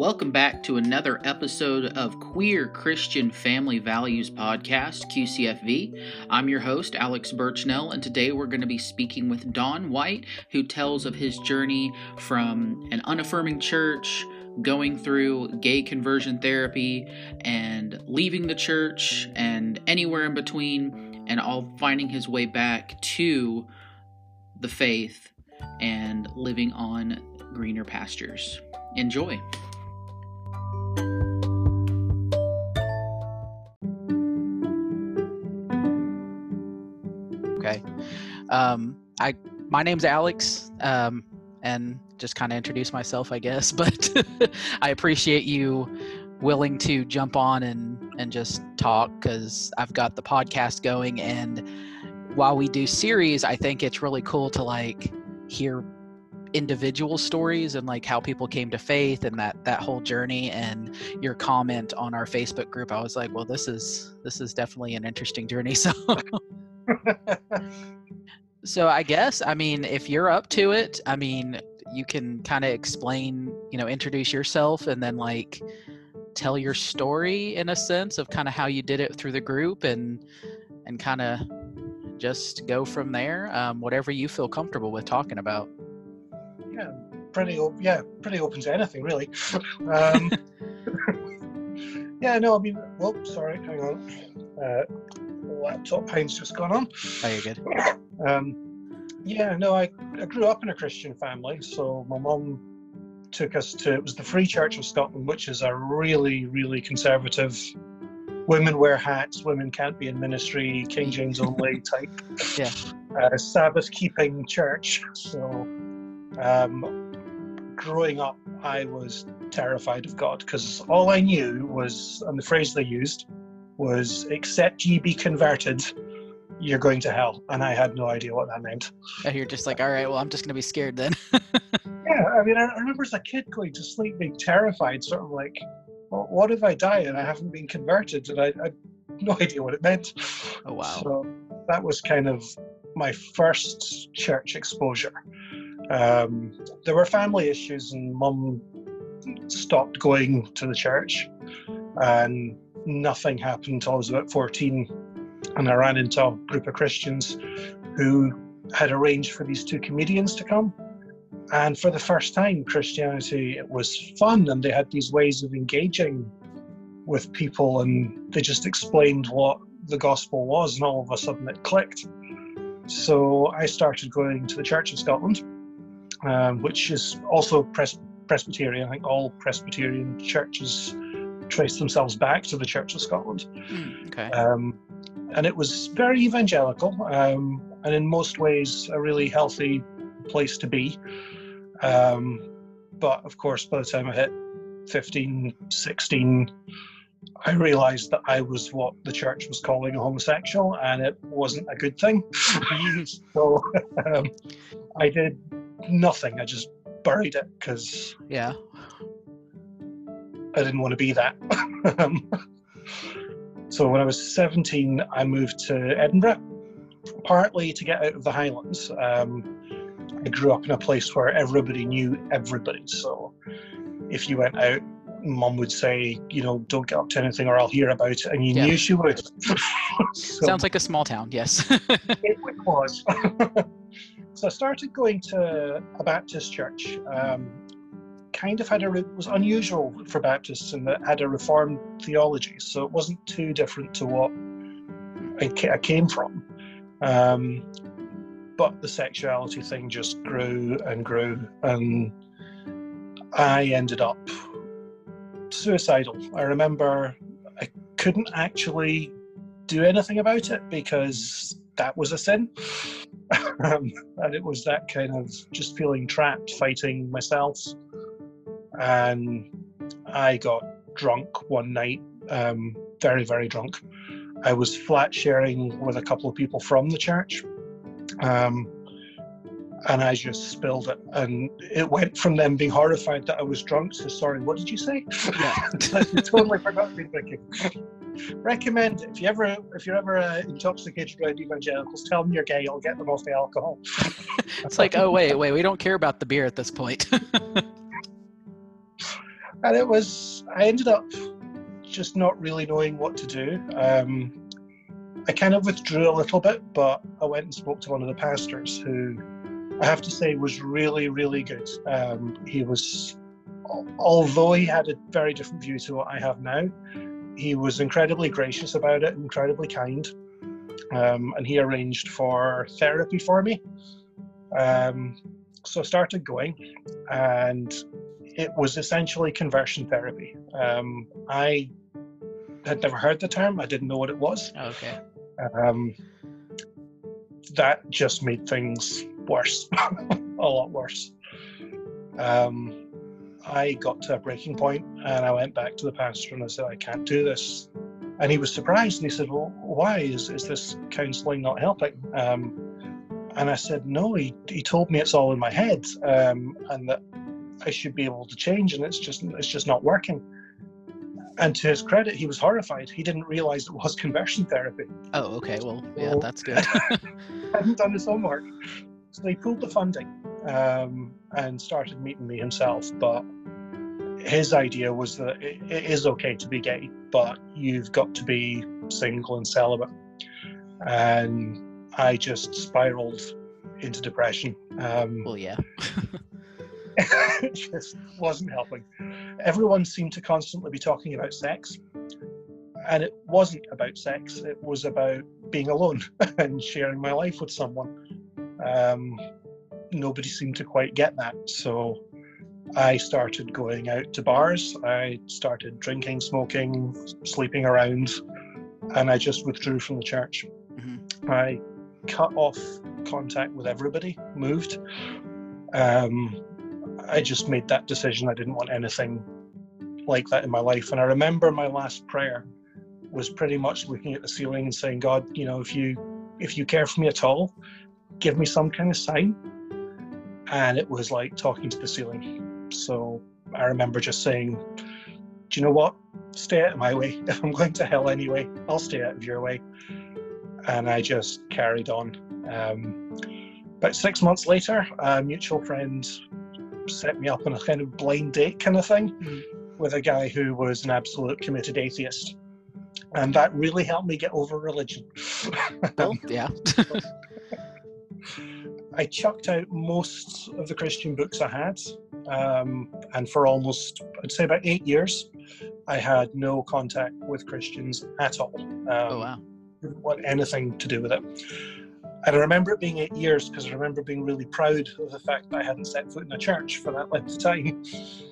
Welcome back to another episode of Queer Christian Family Values Podcast, QCFV. I'm your host, Alex Birchnell, and today we're going to be speaking with Don White, who tells of his journey from an unaffirming church, going through gay conversion therapy, and leaving the church, and anywhere in between, and all finding his way back to the faith and living on greener pastures. Enjoy. Okay. My name's Alex, and just kind of introduce myself, I guess, but I appreciate you willing to jump on and just talk, because I've got the podcast going, and while we do series, I think it's really cool to hear individual stories and how people came to faith and that whole journey. And your comment on our Facebook group, I was like, well, this is definitely an interesting journey. So I guess, if you're up to it, you can kind of explain, introduce yourself, and then tell your story in a sense of kind of how you did it through the group, and kind of just go from there. Whatever you feel comfortable with talking about. Yeah, pretty open to anything, really. Sorry, hang on. Laptop pain's just gone on. Oh, you're good. I grew up in a Christian family, so my mum took us to, it was the Free Church of Scotland, which is a really, really conservative, women wear hats, women can't be in ministry, King James only type Sabbath-keeping church. So growing up, I was terrified of God, because all I knew was, and the phrase they used was, except ye be converted, you're going to hell. And I had no idea what that meant. And you're just all right, well, I'm just going to be scared then. Yeah, I remember as a kid going to sleep being terrified, sort of well, what if I die and I haven't been converted? And I had no idea what it meant. Oh, wow. So that was kind of my first church exposure. There were family issues, and Mum stopped going to the church, and nothing happened until I was about 14, and I ran into a group of Christians who had arranged for these two comedians to come. And for the first time, Christianity, it was fun, and they had these ways of engaging with people, and they just explained what the gospel was, and all of a sudden it clicked. So I started going to the Church of Scotland, which is also Presbyterian. I think all Presbyterian churches trace themselves back to the Church of Scotland. Okay. And it was very evangelical, and in most ways a really healthy place to be. But of course, by the time I hit 15, 16, I realized that I was what the church was calling a homosexual, and it wasn't a good thing. So I did nothing. I just buried it, because I didn't want to be that. So when I was 17, I moved to Edinburgh, partly to get out of the Highlands. I grew up in a place where everybody knew everybody. So if you went out, Mum would say, don't get up to anything or I'll hear about it. And you knew she would. So, sounds like a small town, yes. It was. So I started going to a Baptist church. It was unusual for Baptists in that it had a Reformed theology. So it wasn't too different to what I came from. But the sexuality thing just grew and grew, and I ended up suicidal. I remember I couldn't actually do anything about it because that was a sin. And it was that kind of just feeling trapped, fighting myself. And I got drunk one night, very, very drunk. I was flat sharing with a couple of people from the church. And I just spilled it, and it went from them being horrified that I was drunk to, sorry, what did you say? Yeah. I totally forgot to be drinking. Recommend it. If you're ever intoxicated around evangelicals, tell them you're gay. I'll get them off the alcohol. It's oh wait, we don't care about the beer at this point. And I ended up just not really knowing what to do. I kind of withdrew a little bit, but I went and spoke to one of the pastors who I have to say was really, really good. He was, although he had a very different view to what I have now, he was incredibly gracious about it, incredibly kind. And he arranged for therapy for me. So I started going, and it was essentially conversion therapy. I had never heard the term. I didn't know what it was. Okay. That just made things worse, a lot worse. I got to a breaking point, and I went back to the pastor and I said, I can't do this. And he was surprised, and he said, well, why? Is this counselling not helping? And I said, no, he told me it's all in my head, and that I should be able to change, and it's just not working. And to his credit, he was horrified. He didn't realize it was conversion therapy. Oh, okay. Well, yeah, that's good. Hadn't done his homework. So he pulled the funding and started meeting me himself. But his idea was that it is okay to be gay, but you've got to be single and celibate. And I just spiraled into depression. Well, yeah. It just wasn't helping. Everyone seemed to constantly be talking about sex, and it wasn't about sex. It was about being alone and sharing my life with someone. Nobody seemed to quite get that, so I started going out to bars. I started drinking, smoking, sleeping around, and I just withdrew from the church. Mm-hmm. I cut off contact with everybody, moved. I just made that decision. I didn't want anything like that in my life. And I remember my last prayer was pretty much looking at the ceiling and saying, God, you know, if you care for me at all, give me some kind of sign. And it was like talking to the ceiling. So I remember just saying, do you know what? Stay out of my way. If I'm going to hell anyway, I'll stay out of your way. And I just carried on. About 6 months later, a mutual friend set me up on a kind of blind date kind of thing with a guy who was an absolute committed atheist. And that really helped me get over religion. Well, yeah. I chucked out most of the Christian books I had. And for almost, I'd say about 8 years, I had no contact with Christians at all. Oh, wow. Didn't want anything to do with it. And I remember it being 8 years because I remember being really proud of the fact that I hadn't set foot in a church for that length of time.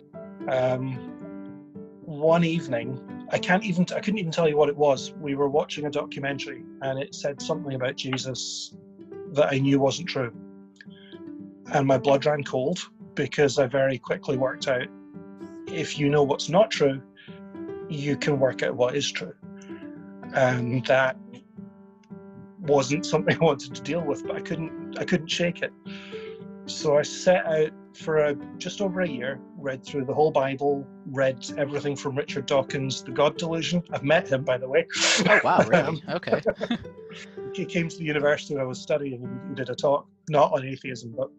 One evening, I couldn't even tell you what it was. We were watching a documentary and it said something about Jesus that I knew wasn't true. And my blood ran cold because I very quickly worked out, if you know what's not true, you can work out what is true. And that wasn't something I wanted to deal with, but I couldn't shake it. So I set out for just over a year, read through the whole Bible, read everything from Richard Dawkins, The God Delusion. I've met him, by the way. Oh, wow, really? Okay. He came to the university where I was studying and did a talk, not on atheism, but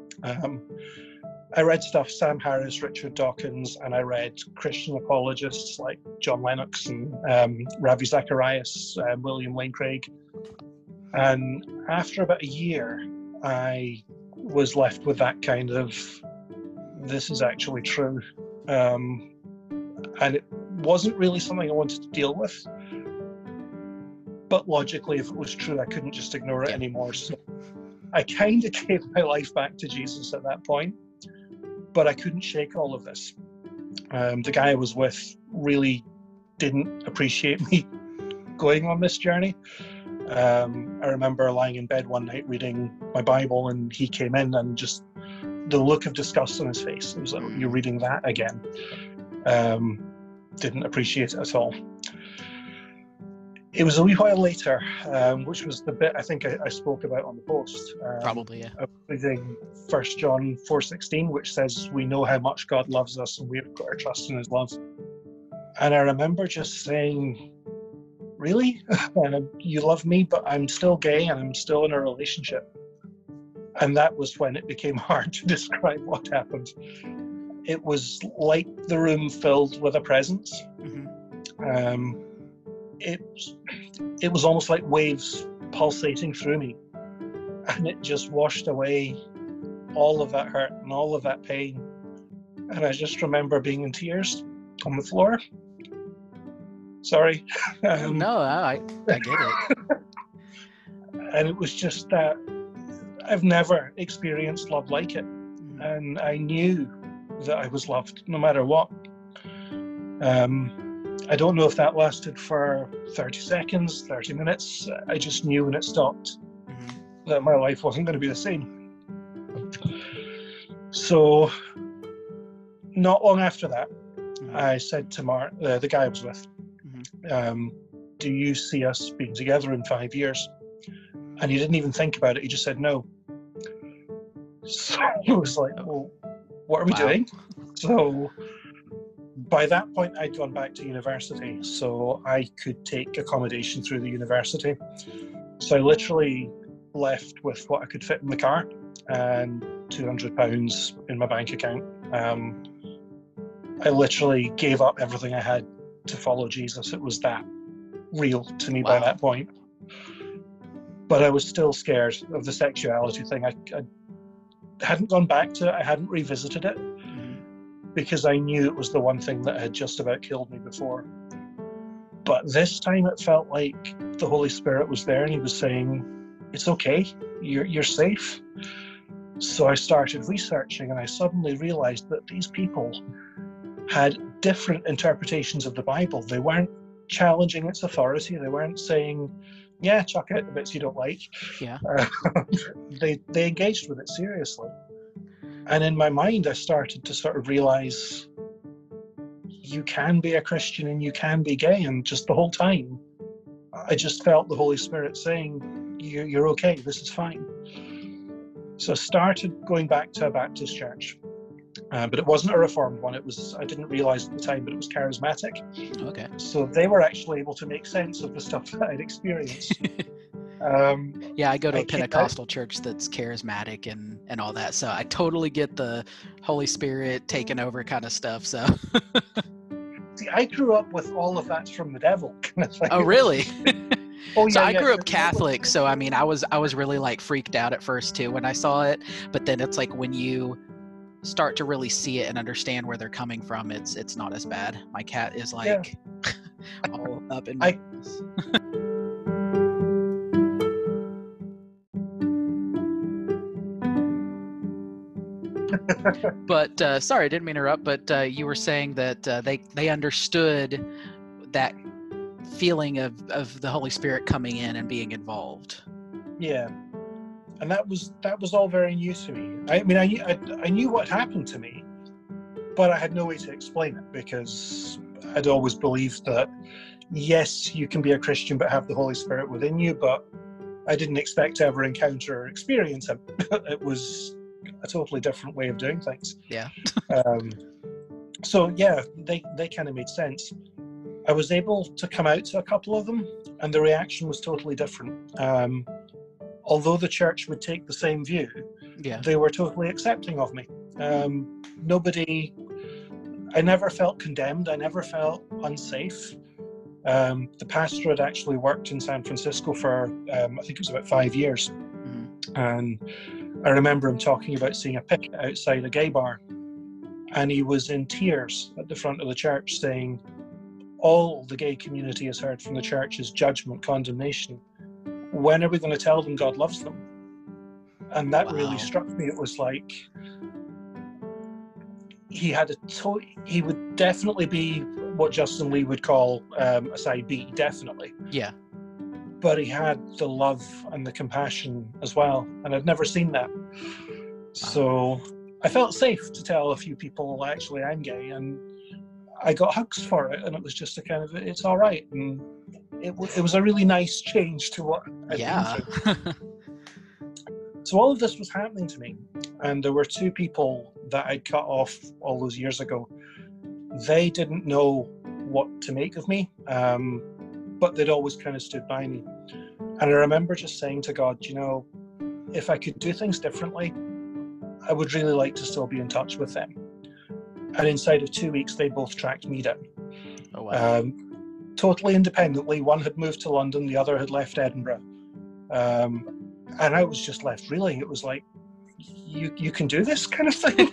I read stuff, Sam Harris, Richard Dawkins, and I read Christian apologists like John Lennox and Ravi Zacharias, William Lane Craig. And after about a year, I was left with that kind of, this is actually true. And it wasn't really something I wanted to deal with. But logically, if it was true, I couldn't just ignore it anymore. So I kind of gave my life back to Jesus at that point. But I couldn't shake all of this. The guy I was with really didn't appreciate me going on this journey. I remember lying in bed one night reading my Bible, and he came in, and just the look of disgust on his face. It was like, you're reading that again. Didn't appreciate it at all. It was a wee while later, which was the bit I think I spoke about on the post. Probably, yeah. I was reading 1 John 4:16, which says, we know how much God loves us and we've got our trust in his love. And I remember just saying, really? You love me, but I'm still gay and I'm still in a relationship. And that was when it became hard to describe what happened. it was like the room filled with a presence. Mm-hmm. It was almost like waves pulsating through me, and it just washed away all of that hurt and all of that pain. And I just remember being in tears on the floor. Sorry. No, I get it. And it was just that I've never experienced love like it. And I knew that I was loved no matter what. I don't know if that lasted for 30 seconds, 30 minutes. I just knew when it stopped that my life wasn't going to be the same. So not long after that, I said to Mark, the guy I was with, do you see us being together in 5 years? And he didn't even think about it. He just said no. So I was like, well, what are we doing? So by that point, I'd gone back to university, so I could take accommodation through the university. So I literally left with what I could fit in the car and £200 in my bank account. I literally gave up everything I had to follow Jesus. It was that real to me by that point. But I was still scared of the sexuality thing. I hadn't gone back to it. I hadn't revisited it because I knew it was the one thing that had just about killed me before. But this time it felt like the Holy Spirit was there and he was saying, it's okay, you're safe. So I started researching and I suddenly realized that these people had different interpretations of the Bible. They weren't challenging its authority. They weren't saying, yeah, chuck out the bits you don't like. Yeah. They engaged with it seriously. And in my mind, I started to sort of realize you can be a Christian and you can be gay. And just the whole time, I just felt the Holy Spirit saying, you're okay, this is fine. So I started going back to a Baptist church. But it wasn't a Reformed one. I didn't realize at the time, but it was charismatic. Okay. So they were actually able to make sense of the stuff that I'd experienced. Yeah, I go to a Pentecostal church that's charismatic and all that. So I totally get the Holy Spirit taking over kind of stuff. So. See, I grew up with all of that's from the devil. Oh, really? Oh, yeah, so I grew up Catholic. So, I mean, I was really like freaked out at first too when I saw it. But then it's like when you start to really see it and understand where they're coming from, it's not as bad. My cat is like all up in my But sorry, I didn't mean to interrupt, but you were saying that they understood that feeling of the Holy Spirit coming in and being involved. Yeah. And that was all very new to me. I mean, I knew what happened to me, but I had no way to explain it because I'd always believed that, yes, you can be a Christian but have the Holy Spirit within you, but I didn't expect to ever encounter or experience it. It was a totally different way of doing things. Yeah. So, yeah, they kind of made sense. I was able to come out to a couple of them, and the reaction was totally different. Although the church would take the same view, they were totally accepting of me. I never felt condemned. I never felt unsafe. The pastor had actually worked in San Francisco for, I think it was about 5 years. And I remember him talking about seeing a picket outside a gay bar. And he was in tears at the front of the church saying, all the gay community has heard from the church is judgment, condemnation. When are we going to tell them God loves them? And that really struck me. It was like he would definitely be what Justin Lee would call a side B, definitely. Yeah. But he had the love and the compassion as well, and I'd never seen that. So I felt safe to tell a few people, actually, I'm gay, and I got hugs for it, and it was just a kind of, it's all right. And it was a really nice change to what I'd been through. So all of this was happening to me, and there were two people that I'd cut off all those years ago. They didn't know what to make of me, but they'd always kind of stood by me. And I remember just saying to God, if I could do things differently, I would really like to still be in touch with them. And inside of 2 weeks, they both tracked me down. Oh, wow. Totally independently. One had moved to London, the other had left Edinburgh. And I was just left reeling. It was like, you can do this kind of thing.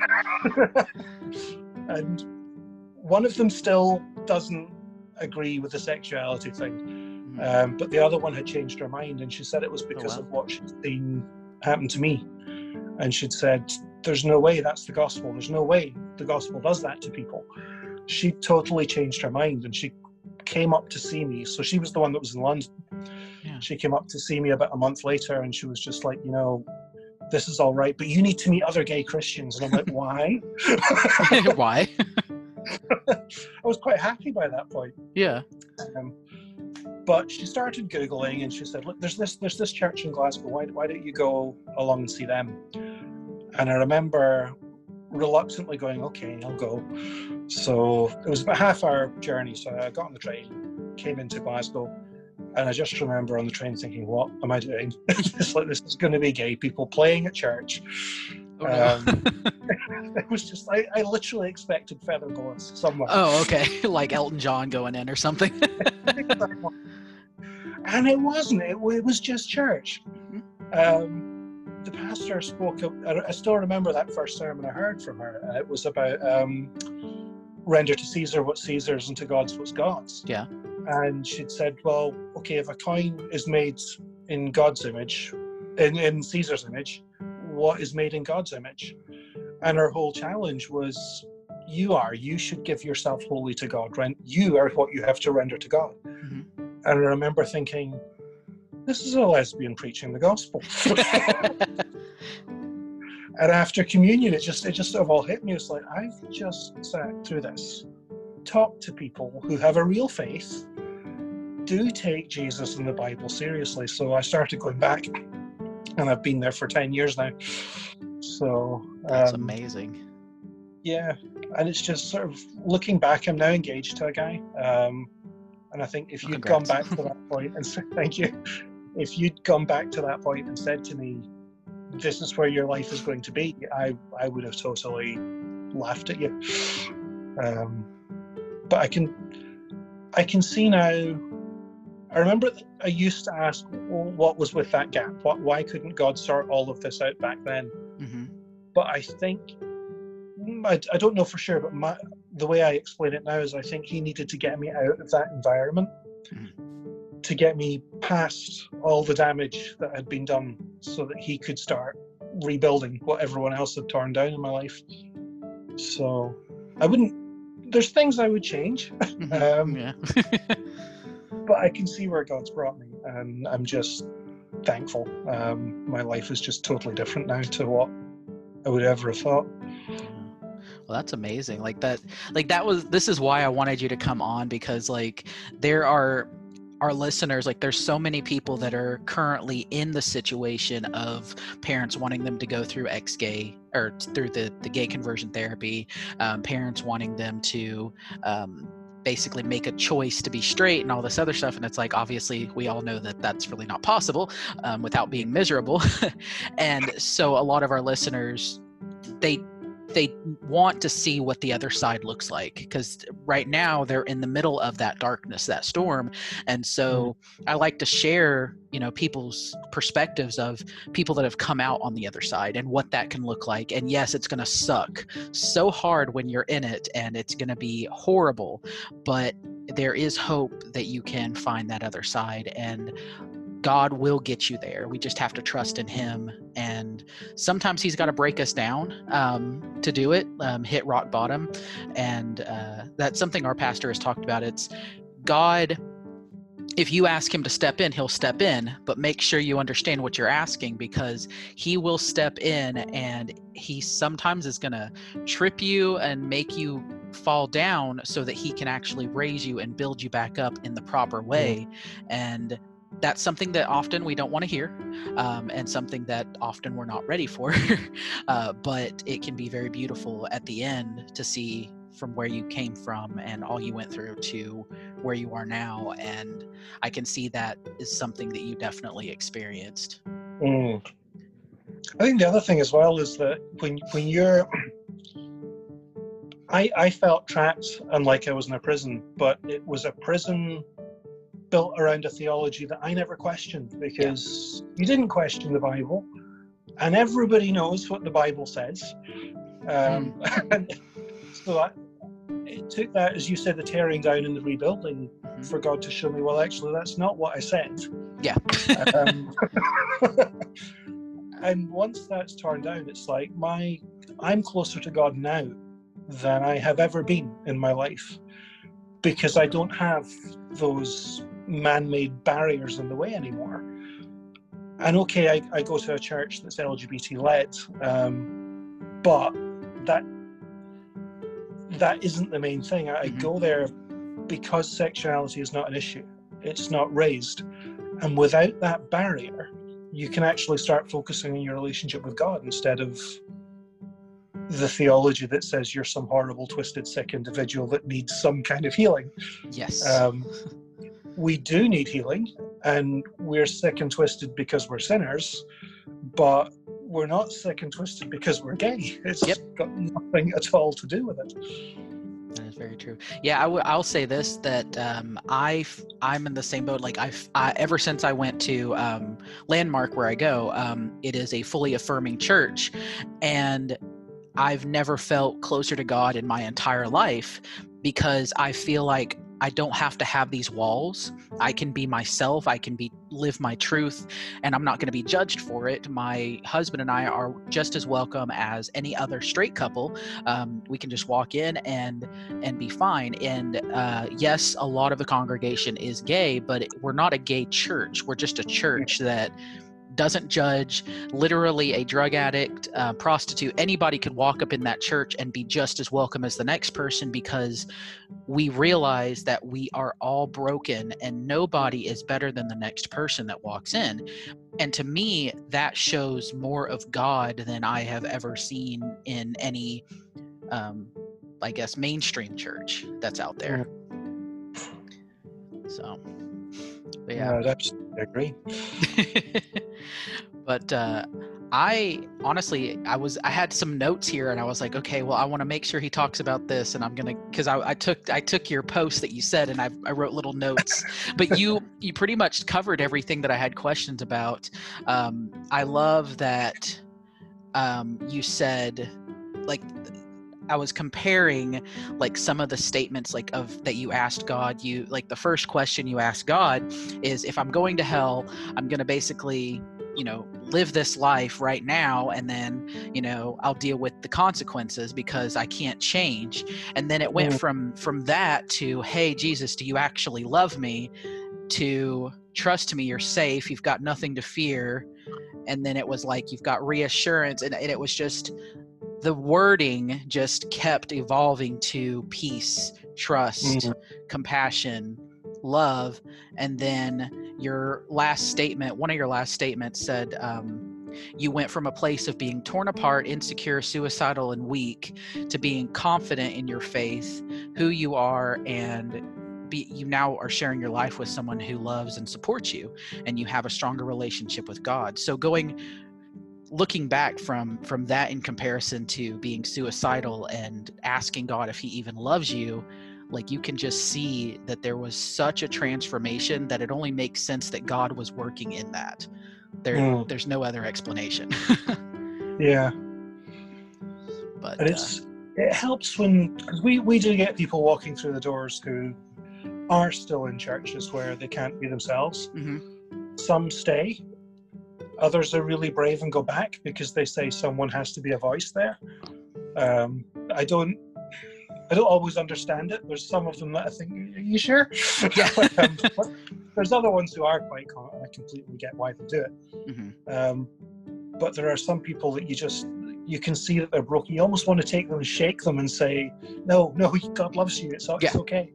And one of them still doesn't agree with the sexuality thing. But the other one had changed her mind, and she said it was because of what she'd seen happen to me. And she'd said, there's no way that's the gospel. There's no way the gospel does that to people. She totally changed her mind, and she came up to see me. So she was the one that was in London. Yeah. She came up to see me about a month later, and she was just like, this is all right, but you need to meet other gay Christians. And I'm like, why? Why? I was quite happy by that point. Yeah. But she started Googling, and she said, look, there's this church in Glasgow. Why don't you go along and see them? And I remember reluctantly going, okay, I'll go. So it was about a half-hour journey. So I got on the train, came into Glasgow, and I just remember on the train thinking, what am I doing? It's like, this is going to be gay people playing at church. Oh, no. It was just, I literally expected feather boas somewhere. Oh, okay. Like Elton John going in or something. And it wasn't. It was just church. The pastor spoke of, I still remember that first sermon I heard from her. It was about render to Caesar what's Caesar's and to God's what's God's. Yeah. And she'd said, well, okay, if a coin is made in God's image, in Caesar's image, what is made in God's image? And her whole challenge was, you should give yourself wholly to God. You are what you have to render to God. Mm-hmm. And I remember thinking, this is a lesbian preaching the gospel. And after communion, it just sort of all hit me. It's like, I've just sat through this. Talk to people who have a real faith. Do take Jesus and the Bible seriously. So I started going back, and I've been there for 10 years now. So that's amazing. Yeah, and it's just sort of looking back. I'm now engaged to a guy, and I think if you'd gone back to that point and said, thank you, if you'd gone back to that point and said to me, this is where your life is going to be, I would have totally laughed at you. But I can see now. I remember I used to ask, well, what was with that gap? Why couldn't God sort all of this out back then? Mm-hmm. But I think, I don't know for sure, but the way I explain it now is I think he needed to get me out of that environment, to get me past all the damage that had been done so that he could start rebuilding what everyone else had torn down in my life. So there's things I would change. Yeah. But I can see where God's brought me, and I'm just thankful. My life is just totally different now to what I would ever have thought. Well, that's amazing. This is why I wanted you to come on, because there are our listeners, there's so many people that are currently in the situation of parents wanting them to go through ex-gay or through the gay conversion therapy, parents wanting them to basically make a choice to be straight and all this other stuff. And it's obviously we all know that that's really not possible without being miserable. And so a lot of our listeners, they want to see what the other side looks like, because right now they're in the middle of that darkness, that storm. And so I like to share, people's perspectives of people that have come out on the other side and what that can look like. And yes, it's going to suck so hard when you're in it, and it's going to be horrible, but there is hope that you can find that other side, and God will get you there. We just have to trust in him. And sometimes he's got to break us down to do it, hit rock bottom. And that's something our pastor has talked about. It's God, if you ask him to step in, he'll step in, but make sure you understand what you're asking, because he will step in, and he sometimes is going to trip you and make you fall down so that he can actually raise you and build you back up in the proper way. And that's something that often we don't want to hear, and something that often we're not ready for. But it can be very beautiful at the end to see from where you came from and all you went through to where you are now. And I can see that is something that you definitely experienced. I think the other thing as well is that when you're, I felt trapped and like I was in a prison, but it was a prison built around a theology that I never questioned, because you didn't question the Bible, and everybody knows what the Bible says. And so it took that, as you said, the tearing down and the rebuilding, for God to show me, well, actually, that's not what I said. Yeah. And once that's torn down, it's like I'm closer to God now than I have ever been in my life, because I don't have those man-made barriers in the way anymore. And okay, I go to a church that's LGBT-led, but that isn't the main thing. I go there because sexuality is not an issue. It's not raised. And without that barrier, you can actually start focusing on your relationship with God instead of the theology that says you're some horrible, twisted, sick individual that needs some kind of healing. Yes. We do need healing, and we're sick and twisted because we're sinners, but we're not sick and twisted because we're gay. It's got nothing at all to do with it. That is very true. Yeah, I'll say this, that I'm in the same boat. Like I ever since I went to Landmark, where I go, it is a fully affirming church, and I've never felt closer to God in my entire life, because I feel like I don't have to have these walls. I can be myself. I can live my truth, and I'm not going to be judged for it. My husband and I are just as welcome as any other straight couple. We can just walk in and be fine. And yes, a lot of the congregation is gay, but we're not a gay church. We're just a church that doesn't judge. Literally, a drug addict, prostitute, anybody could walk up in that church and be just as welcome as the next person, because we realize that we are all broken and nobody is better than the next person that walks in. And to me, that shows more of God than I have ever seen in any, I guess, mainstream church that's out there. So, but yeah. I agree. But I honestly, I had some notes here, and I was like, okay, well, I want to make sure he talks about this, and I'm gonna, because I took your post that you said, and I wrote little notes. But you pretty much covered everything that I had questions about. I love that you said, like, I was comparing like some of the statements like that you asked God. You, like, the first question you asked God is, if I'm going to hell, I'm going to basically, live this life right now, and then, I'll deal with the consequences because I can't change. And then it went from that to, hey, Jesus, do you actually love me? To trust me, you're safe, you've got nothing to fear. And then it was like, you've got reassurance, and it was just, the wording just kept evolving to peace, trust, compassion, love. And then your last statement, one of your last statements said, you went from a place of being torn apart, insecure, suicidal, and weak, to being confident in your faith, who you are, and you now are sharing your life with someone who loves and supports you, and you have a stronger relationship with God. So looking back from that, in comparison to being suicidal and asking God if he even loves you, like, you can just see that there was such a transformation that it only makes sense that God was working in that. There's no other explanation. Yeah. But it helps because we do get people walking through the doors who are still in churches where they can't be themselves. Some stay. Others are really brave and go back because they say someone has to be a voice there. I don't always understand it. There's some of them that I think, are you sure? Yeah. There's other ones who are quite calm, and I completely get why they do it. But there are some people that you can see that they're broken. You almost want to take them and shake them and say, no, God loves you. It's okay.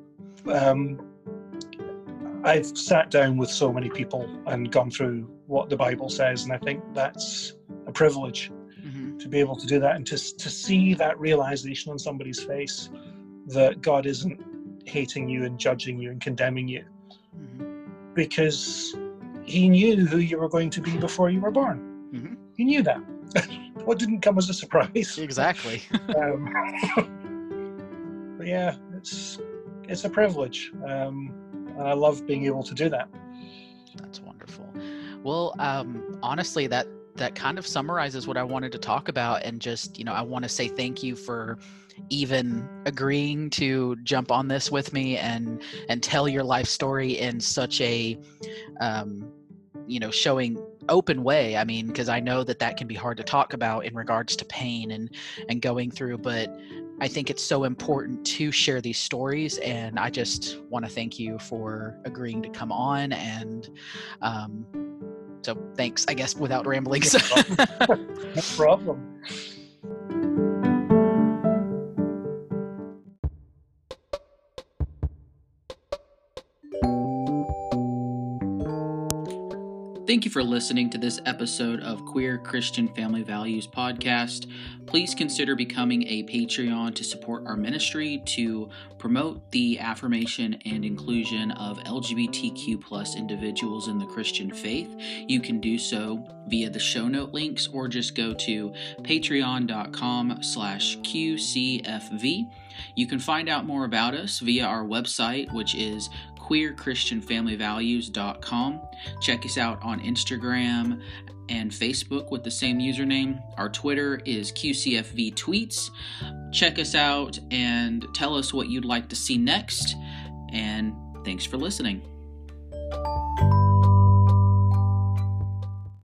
I've sat down with so many people and gone through what the Bible says, and I think that's a privilege to be able to do that, and to see that realization on somebody's face that God isn't hating you and judging you and condemning you, because he knew who you were going to be before you were born. He knew that. What didn't come as a surprise. Exactly. But yeah, it's a privilege, and I love being able to do that. That's wonderful. Well, honestly, that kind of summarizes what I wanted to talk about, and just, you know, I want to say thank you for even agreeing to jump on this with me and tell your life story in such a you know, showing open way. I mean, because I know that can be hard to talk about in regards to pain and going through, but I think it's so important to share these stories, and I just want to thank you for agreeing to come on. And so thanks, I guess, without rambling. No problem. Thank you for listening to this episode of Queer Christian Family Values Podcast. Please consider becoming a Patreon to support our ministry to promote the affirmation and inclusion of LGBTQ+ individuals in the Christian faith. You can do so via the show note links, or just go to patreon.com/QCFV. You can find out more about us via our website, which is queerchristianfamilyvalues.com. Check us out on Instagram and Facebook with the same username. Our Twitter is QCFV Tweets. Check us out and tell us what you'd like to see next. And thanks for listening.